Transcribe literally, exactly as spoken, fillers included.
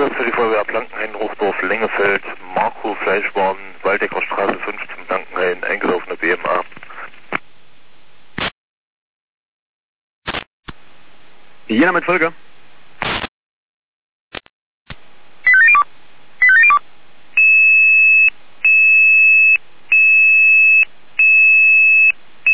Einsatz für die Feuerwehr Blankenhain, Ruchdorf, Lengefeld, Marco, Fleischwaren, Waldecker Straße fünfzehn, Blankenhain, eingelaufene B M A. Jena mit Folge.